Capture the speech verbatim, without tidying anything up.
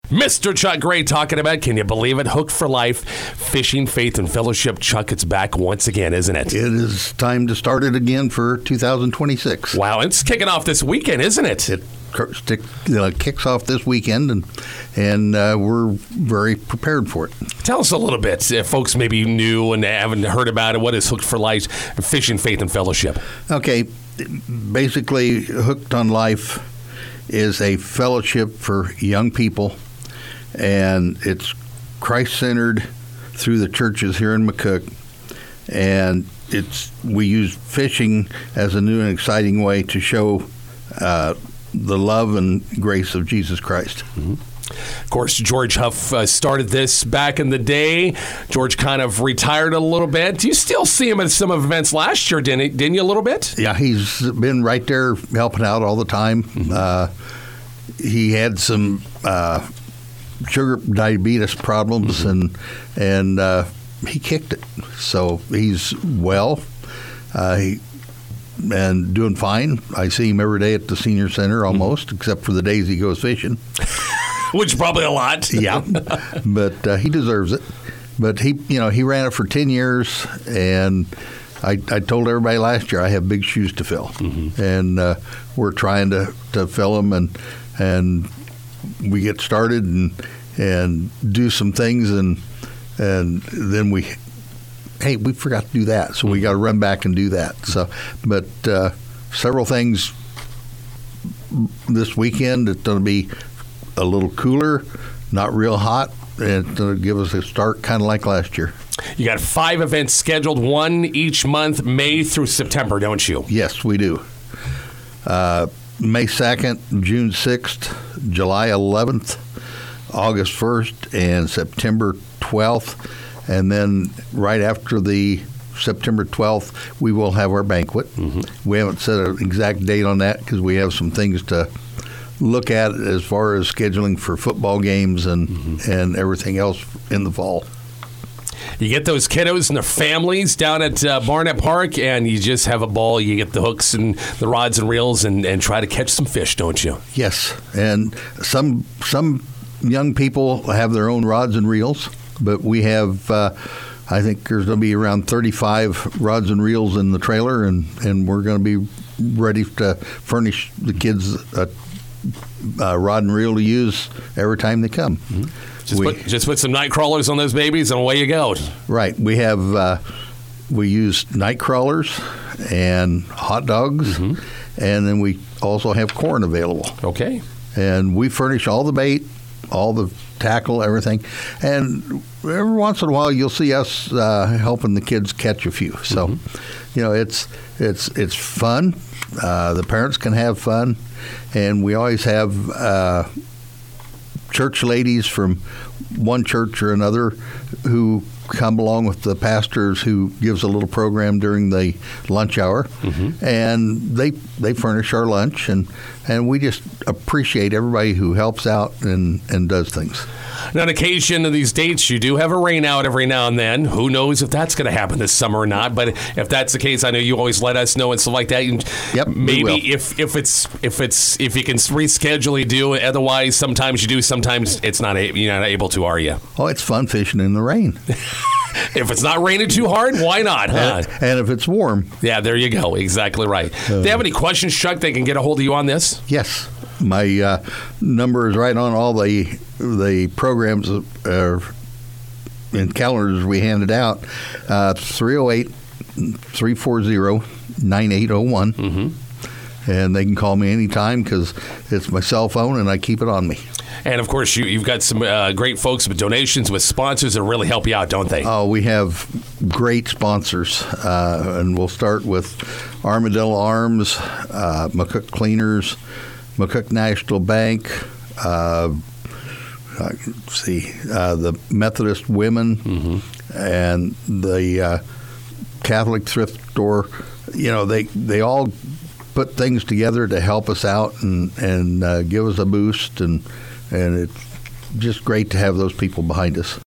Mister Chuck Gray talking about, can you believe it, Hooked for Life, Fishing, Faith, and Fellowship. Chuck, it's back once again, isn't it? It is time to start it again for two thousand twenty-six. Wow, it's kicking off this weekend, isn't it? It stick, uh, kicks off this weekend, and and uh, we're very prepared for it. Tell us a little bit, if folks maybe new and haven't heard about it. What is Hooked for Life, Fishing, Faith, and Fellowship? Okay, basically, Hooked on Life is a fellowship for young people, and it's Christ-centered through the churches here in McCook, and it's we use fishing as a new and exciting way to show uh, the love and grace of Jesus Christ. Mm-hmm. Of course, George Huff uh, started this back in the day. George kind of retired a little bit. Do you still see him at some events last year, didn't, he, didn't you, a little bit? Yeah, he's been right there helping out all the time. Mm-hmm. Uh, he had some uh, sugar diabetes problems, mm-hmm. and and uh, he kicked it. So he's well. Uh, he, and doing fine. I see him every day at the senior center almost, mm-hmm. except for the days he goes fishing. Which is probably a lot. Yeah, but uh, he deserves it. But he, you know, he ran it for ten years, and I, I told everybody last year I have big shoes to fill, mm-hmm. and uh, we're trying to, to fill them, and and we get started and and do some things, and and then we. Hey, we forgot to do that, so we got to run back and do that. So, but uh, several things this weekend. It's going to be a little cooler, not real hot, and it's going to give us a start kind of like last year. You got five events scheduled, one each month, May through September, don't you? Yes, we do. Uh, May second, June sixth, July eleventh, August first, and September twelfth. And then right after the September twelfth, we will have our banquet. Mm-hmm. We haven't set an exact date on that because we have some things to look at as far as scheduling for football games and, mm-hmm. and everything else in the fall. You get those kiddos and their families down at uh, Barnett Park, and you just have a ball. You get the hooks and the rods and reels and, and try to catch some fish, don't you? Yes, and some some young people have their own rods and reels. But we have, uh, I think there's going to be around thirty-five rods and reels in the trailer, and, and we're going to be ready to furnish the kids a, a rod and reel to use every time they come. Mm-hmm. Just, we, put, just put some night crawlers on those babies, and away you go. Right. We have, uh, we use night crawlers and hot dogs, mm-hmm. and then we also have corn available. Okay. And we furnish all the bait, all the tackle, everything, and every once in a while you'll see us uh, helping the kids catch a few. So, mm-hmm. you know, it's it's it's fun. Uh, the parents can have fun, and we always have uh, church ladies from one church or another who come along with the pastors who gives a little program during the lunch hour, mm-hmm. and they they furnish our lunch, and and we just appreciate everybody who helps out and, and does things. Now, on occasion of these dates, you do have a rain out every now and then. Who knows if that's going to happen this summer or not? But if that's the case, I know you always let us know and stuff like that. And yep, maybe if, if it's if it's if you can reschedule, you do. Otherwise, sometimes you do. Sometimes it's not. You're not able to, are you? Oh, it's fun fishing in the rain. If it's not raining too hard, why not? Huh? And, and if it's warm. Yeah, there you go. Exactly right. Uh, Do they have any questions, Chuck, they can get a hold of you on this? Yes. My uh, number is right on all the the programs uh, and calendars we handed out. Uh, three oh eight, three four zero, nine eight oh one. Mm-hmm. And they can call me anytime because it's my cell phone and I keep it on me. And, of course, you, you've got some uh, great folks with donations, with sponsors that really help you out, don't they? Oh, we have great sponsors. Uh, and we'll start with Armadillo Arms, uh, McCook Cleaners, McCook National Bank, uh, let's see, uh, the Methodist Women, mm-hmm. and the uh, Catholic Thrift Store. You know, they, they all put things together to help us out and, and uh, give us a boost, and and it's just great to have those people behind us.